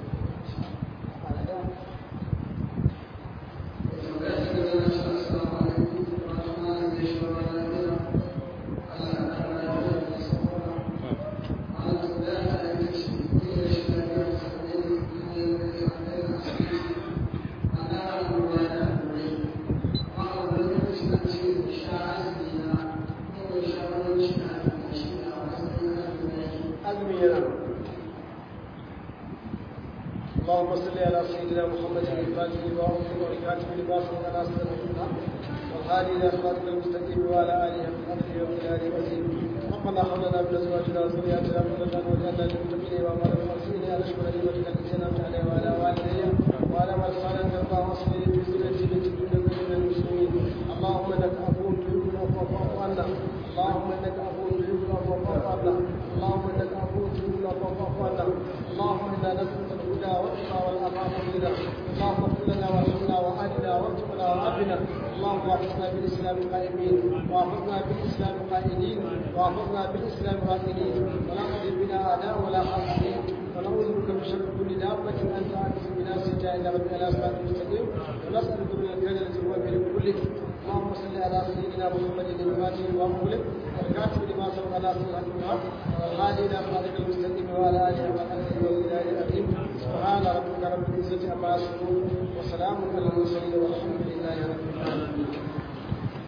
اللهم صل على سيدنا محمد الفاتح لما أغلق والكاتب لما سبق ناصر الحق والهادي إلى صراطك المستقيم وعلى آله وصحبه وآله وسلم ربنا هب لنا من أزواجنا وذرياتنا قرة أعين واجعلنا للمتقين إماما المرسلين على شكر نعمتك التي أنعمت عليها وعلى والدي وعلى من صالح ترضى وصلي في ذريتي التي تدعو من المسلمين اللهم إنك عفو تحب العفو فاعف عنا اللهم إنك عفو تحب العفو فاعف عنا اللهم إنك عفو تحب العفو فاعف عنا اللهم إنا نسألك الهدى والتقى والعفاف والغنى اللهم اغفر لنا وارحمنا وآتنا وارزقنا وعافنا اللهم احفظنا بالإسلام قائمين واحفظنا بالإسلام قائلين واحفظنا بالإسلام قائلين ولا تضل بنا أعداء ولا حاسدين ونعوذ بك من شر كل دابة أنت عاكس بنا سجاء إلى ربنا على صراط المستقيم ونسألك من الخير الذي هو من كله اللهم صل على سيدنا محمد الفاتح لما أغلق والكاتب لما سبق ناصر الحق والهادي إلى صراطك المستقيم وعلى آله وصحبه وسلم سبحان ربك رب العزة عما يصفون وسلام على المرسلين والحمد لله رب العالمين